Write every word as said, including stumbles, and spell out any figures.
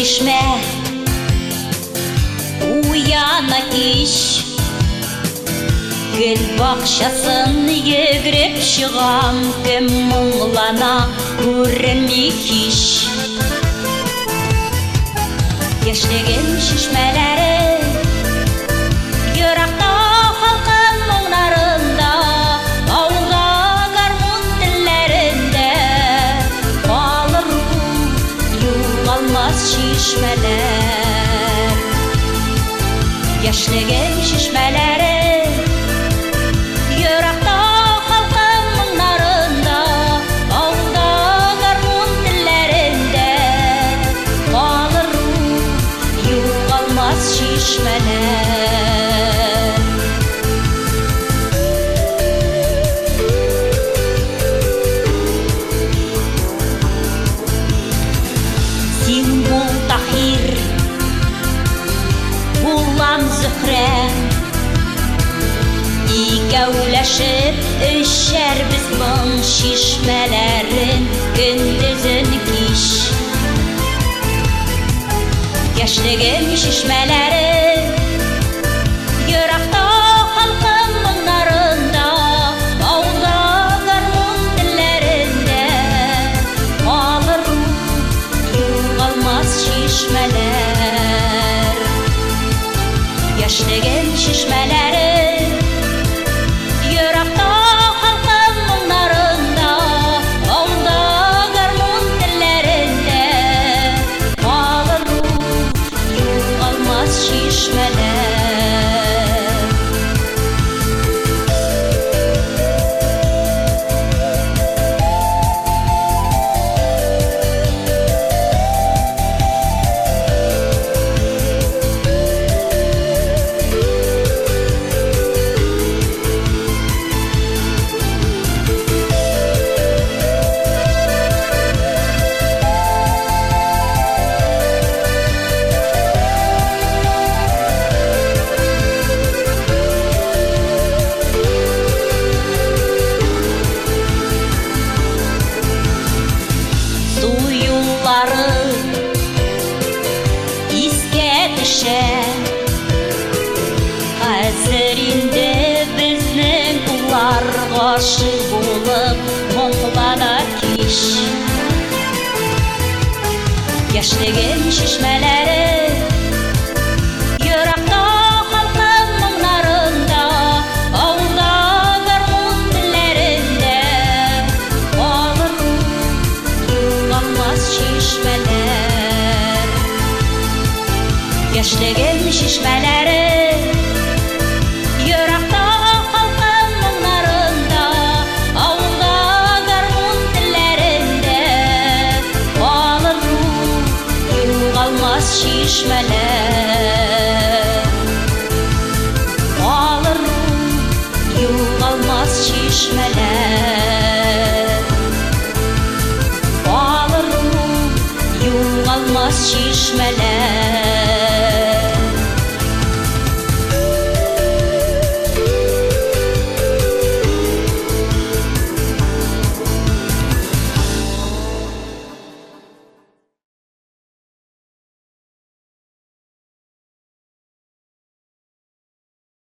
шишмә уяна кич, гүл бақшасын йөгереп чыгам, кем мұңлана күренми кич. Яшьлегем шишмәләре еракта халкым моңнарында, авылда гармун телләрендә калыр югалмас шишмәләр. Яшьлегем шишмәләре еракта халкым моңнарында, авылда гармун телләрендә калыр югалмас шишмәләр. Син бул Таһир, булам Зөһрә, икәүләшеп эчәрбез моң шишмәләрен көндезен кич. Яшьлегем шишмәләре еракта халкым моңнарында, авылда гармун телләрендә калыр югалмас шишмәләр. Яшьлегем шишмәләре еракта халкым моңнарында, авылда гармун телләрендә калыр югалмас шишмәләр. Хәзер инде безнең уллар гашык булып моңлана кич. Яшьлегем шишмәләре еракта халкым моңнарында, авылда гармун телләрендә калыр югалмас шишмәләр. Яшьлегем шишмәләре еракта халкым моңнарында, авылда гармун телләрендә калыр югалмас шишмәләр. Калыр югалмас шишмәләр. Калыр югалмас шишмәләр.